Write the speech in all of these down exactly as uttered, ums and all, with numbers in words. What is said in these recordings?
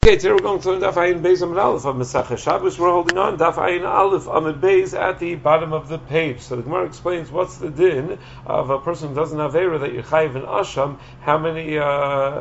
Okay, today we're going to learn Daf Ayin Beis Amud Aleph of Masechah Shabbos. We're holding on Daf Ayin Aleph Amud Beis at the bottom of the page. So the Gemara explains what's the din of a person who doesn't have Eira that you chayiv in Asham, how many uh,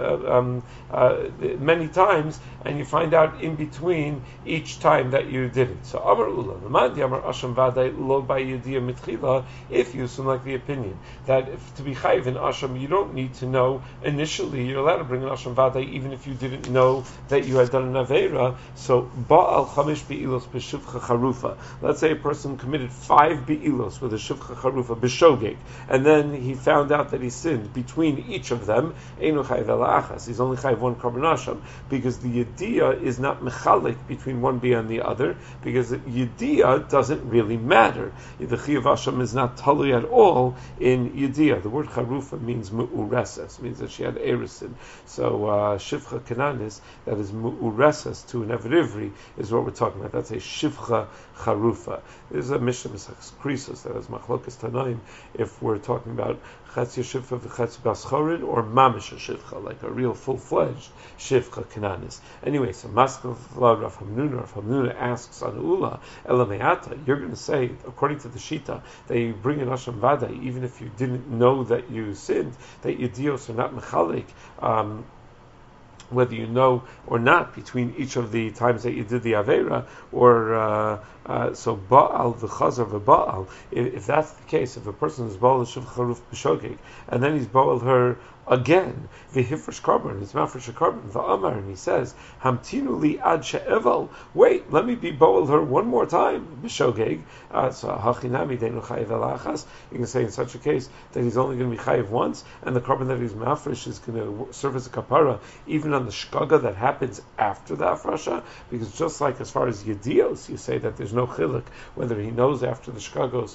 um, uh, many times, and you find out in between each time that you did it. So Amar Ula, Lamandi Amar Asham Vaday Lo By Yediyah Mitchila, if you assume like the opinion that if, to be chayiv in Asham, you don't need to know initially, you're allowed to bring an Asham Vaday even if you didn't know that you had done an Aveira. So Ba'al Chamish Be'ilos B'Shivcha Charufa. Let's say a person committed five Be'ilos with a Shivcha Charufa B'Shogeg, and then he found out that he sinned between each of them. Einu Chayiv Ela Achas. He's only chayiv one Korban Asham, because the Yediyah is not mechalik between one Bia and the other, because Yediyah doesn't really matter. The Chiyav Asham is not talui at all in Yediyah. The word Charufa means Mu'ureses, means that she had Erisin. So uh, Shivcha Kananis, that is Mu'ureses to an Evrivri, is what we're talking about. That's a Shivcha Charufa. There's a Mishnah Mesachs Krisos that is Machlokas Tanaim if we're talking about Chetz Shivcha v'Chetz Baschorin or Mamish Shivcha, like a real full-fledged Shivcha Kananis. Anyway, so Maskal Rav Hamnuna, Rav Hamnuna asks on Ula, Elameata, you're going to say, according to the Shita, that you bring an Asham Vada, even if you didn't know that you sinned, that Yedios are not Mechalik, um, whether you know or not between each of the times that you did the Aveira, or uh, uh, so Ba'al v'chazar v'Ba'al. If, if that's the case, if a person is Ba'al Shiv Charuf B'Shogeg, and then he's Ba'al her again, v'hifresh karban, it's mafresh karban, v'amar, and he says, hamtinu li ad she'eval, wait, let me be Ba'al her one more time, B'Shogeg, uh, so hachinami deinu chayiv elachas, you can say in such a case that he's only going to be chayiv once, and the karban that he's mafresh is going to serve as a kapara, even on the shkaga that happens after the afrasha, because just like as far as yedios, you say that there's no chiluk, whether he knows after the shkagos,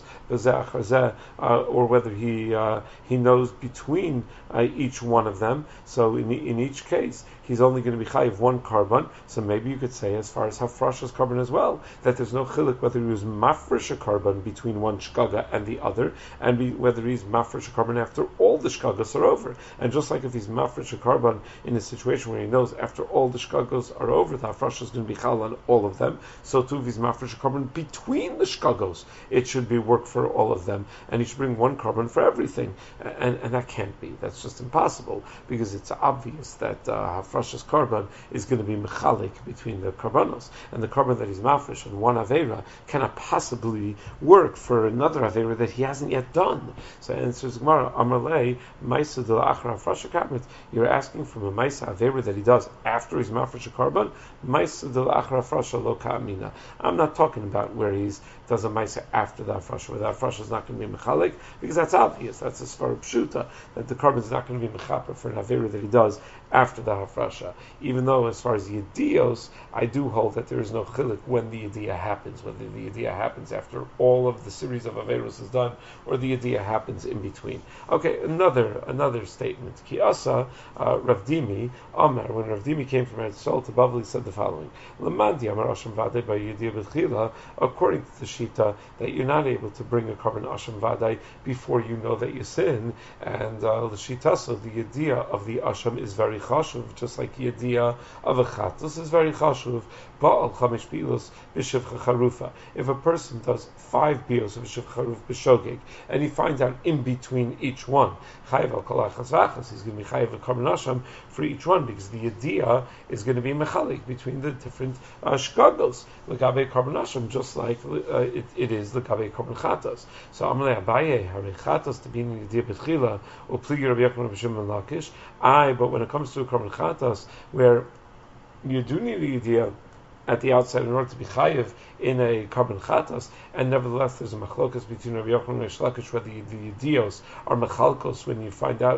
uh, or whether he uh, he knows between uh, each one of them. So in in each case, he's only going to be chayiv one karban. So maybe you could say, as far as hafrasha's karban as well, that there's no chiluk whether he was mafresh a karban between one shkaga and the other, and be, whether he's mafresh a karban after all the shkagas are over. And just like if he's mafresh a karban in a situation where he knows after all the shkagos are over, the hafrasha is going to be chal on all of them, so too if he's mafresh a karban between the shkagos, it should be work for all of them, and he should bring one karban for everything. And, and that can't be. That's just impossible, because it's obvious that uh, hafrasha's karban is going to be mechalik between the karbanos, and the karban that he's mafresh on one aveira cannot possibly work for another aveira that he hasn't yet done. So answers Gemara, Amalei, Maisa de Achra Hafrasha Kabrit, you're asking from a Maisa aveira that he does after he's mafresh a karban, Maisa de Achra Hafrasha lo ka'amina. I'm not talking about where he's does a Maisa after the hafrasha, where the hafrasha is not going to be mechalik, because that's obvious. That's a svar pshuta, that the karban is not going to be mechaper for an aveira that he does after the hafrasha. Even though, as far as yedios, I do hold that there is no chiluk when the yediyah happens, whether the yediyah happens after all of the series of averos is done, or the yediyah happens in between. Okay, another another statement. Ki asa uh, Rav Dimi Amar, when Rav Dimi came from Eretz Yisrael to Bavel, he said the following: Lamandi Amar Asham Vadei by Yediyah B'Tchila, according to the Shita, that you're not able to bring a karban Asham Vadei before you know that you sin, and uh, the Shita, so the Yediyah of the Asham is very chashuv, just like Yediyah of a Chatos is very chashuv. Ba'al Chamish Bi'los B'Shivcha Charufa. If a person does five bios of B'Shivcha Charuf B'Shogeg, and he finds out in between each one, Chayiv al Kol Achas V'Achas, he's going to be Chayiv al Karban Asham for each one, because the Yediyah is going to be mechalik between the different uh, shkagos, L'Gabei Karban Asham, just like uh, it, it is L'Gabei Karban Chatos. So Amalei Abaye, Harei Chatos to be in Yediyah B'Tchila, or Pligi Rabbi Yochanan B'Shimon Lakish. I, but when it comes to a Karban Chatos, where you do need a Yediyah at the outset in order to be chayiv in a karban chatas, and nevertheless there's a machlokas between Rabbi Yochanan and Reish Lakish whether the, the yedios are machalkos when you find out,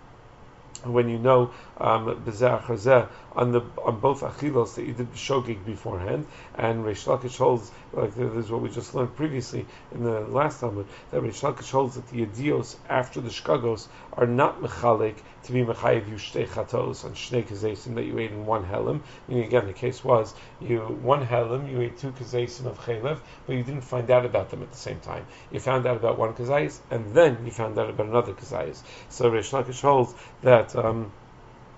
when you know um, on the on both achilos that you did b'shogeg beforehand, and Reish Lakish holds, like this is what we just learned previously in the last Talmud, that Reish Lakish holds that the yedios after the shkagos are not mechalik to be mechayiv you shtei chatos on shnei kazesim that you ate in one helim. Meaning again, the case was you one helim you ate two kazesim of chaylev, but you didn't find out about them at the same time. You found out about one kazayis, and then you found out about another kazayis. So Reish Lakish holds that. Um,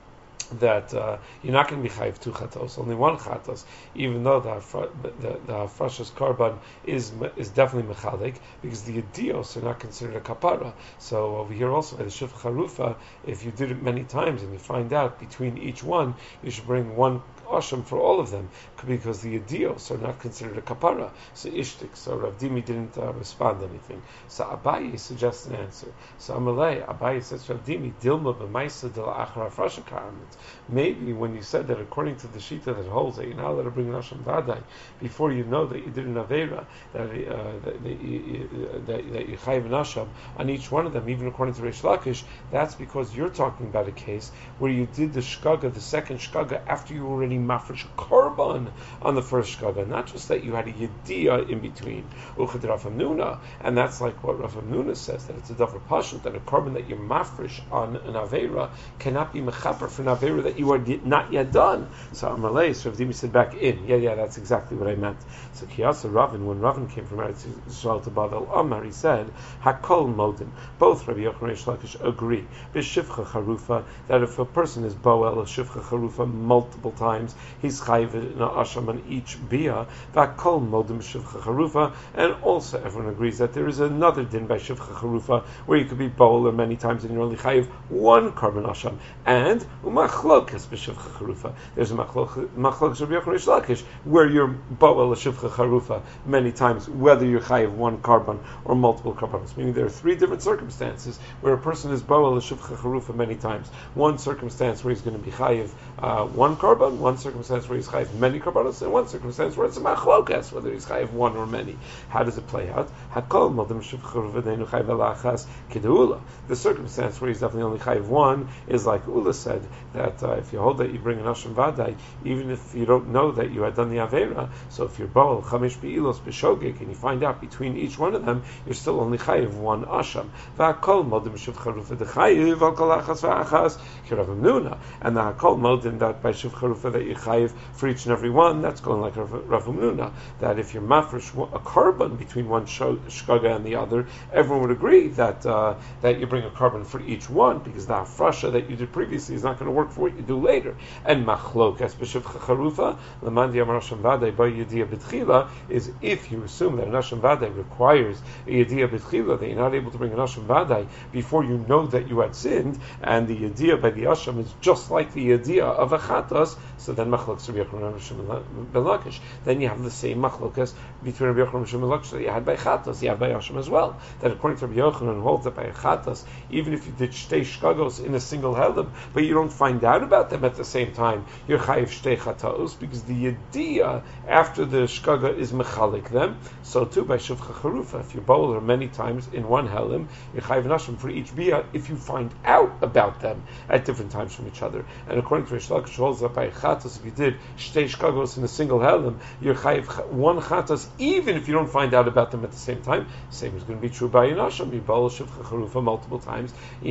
that uh, you're not going to be chayiv two chatos, only one chatos, even though the hafra, the, the hafrashas karban is is definitely mechalik, because the idios are not considered a kapara. So over here also by the shif charufa, if you did it many times and you find out between each one, you should bring one asham for all of them, because the idios are not considered a kapara. So ishtik, so Rav Dimi didn't uh, respond to anything. So Abaye suggests an answer. So Amalei, Abaye says to Rav Dimi, Dilma b'maisa del achar hafrasha karmet. Maybe when you said that according to the shita that holds that you're not allowed to bring Nasham Vadai before you know that you did an Aveira, that, uh, that, that, you, that, that you chayiv Nasham on each one of them, even according to Reish Lakish, that's because you're talking about a case where you did the shkaga, the second shkaga, after you already mafresh a korban on the first shkaga, not just that you had a yediyah in between. Uchad Rav Hamnuna, and that's like what Rav Hamnuna says, that it's a davar pashut, that a korban that you mafresh on an Aveira cannot be mechaper for an Aveira that you are not yet done. So Amalei, so Rav Dimi said back in, yeah, yeah, that's exactly what I meant. So Kiyasa Ravin, when Ravin came from Eretz Yisrael to Bavel Amar, he said, Hakol Modim. Both Rabbi Yochanan and Reish Lakish agree, B'shivcha Charufa, that if a person is Boel, a Shivcha Charufa, multiple times, he's chayiv in a asham on each bia, Hakol Modim Shivcha Charufa, and also everyone agrees that there is another din by Shivcha Charufa, where you could be Boel many times and you're only chayiv one carbon asham, and Umachlok there's a machlok machlok Rabbi Yochanan Reish Lakish where you're boel a shivcha charufa many times, whether you're chayiv one carbon or multiple carbonos. Meaning there are three different circumstances where a person is boel a shivcha charufa many times. One circumstance where he's going to be chayiv uh, one carbon, one circumstance where he's chayiv many carbonos, and one circumstance where it's a machlokas whether he's chayiv one or many. How does it play out? Hakol modim shivcha charufa deinu chayiv alachas kedeula. The circumstance where he's definitely only chayiv one is like Ula said, that uh, if you hold that you bring an asham vadai, even if you don't know that you had done the avera, so if you're bol chamish be'ilos b'shogeg and you find out between each one of them, you're still only chayiv one asham. V'akol modim shiv charufa dechayiv al kol achas v'achas kirav Hamnuna, and the hakol modim that by shiv charufa that you chayiv for each and every one, that's going like Rav Hamnuna, that if you're mafresh a carbon between one shkaga and the other, everyone would agree that uh, that you bring a carbon for each one, because the hafrasha that you did previously is not going to work for what you do later. And machlokas b'shivcha charufa l'mandi amar Nasham Vadai by yediyah b'tchila is if you assume that a Nasham Vadai requires a yediyah b'tchila, that you're not able to bring a Nasham Vadai before you know that you had sinned, and the yediyah by the asham is just like the yediyah of a chatas, so then machlokas Rabbi Yochanan and Shimon ben Lakish. Then you have the same machlokas between Rabbi Yochanan and Shimon ben Lakish that you had by chatas, you have by asham as well. That according to Rabbi Yochanan holds that by a chatas, even if you did shtei shkagos in a single helim, but you don't find out about them at the same time, you're chayiv shtei chataos, because the yediyah after the shkaga is mechalik them. So too by shivcha charufa, if you bowl many times in one helim, you're chayiv nashim for each bia if you find out about them at different times from each other. And according to Reish Lakish holds that by chatas, if you did shtei shkagos in a single helim, you're chayiv one chatas even if you don't find out about them at the same time. Same is going to be true by nashim. You bowl shivcha charufa multiple times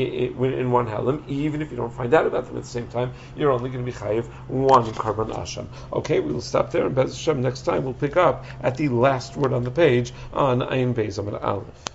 in one helim, even if you don't find out about them at the same time, you're only going to be chayiv one carbon asham. Okay, we will stop there, and Bez Hashem next time we'll pick up at the last word on the page on Ayin Beis Amud Aleph.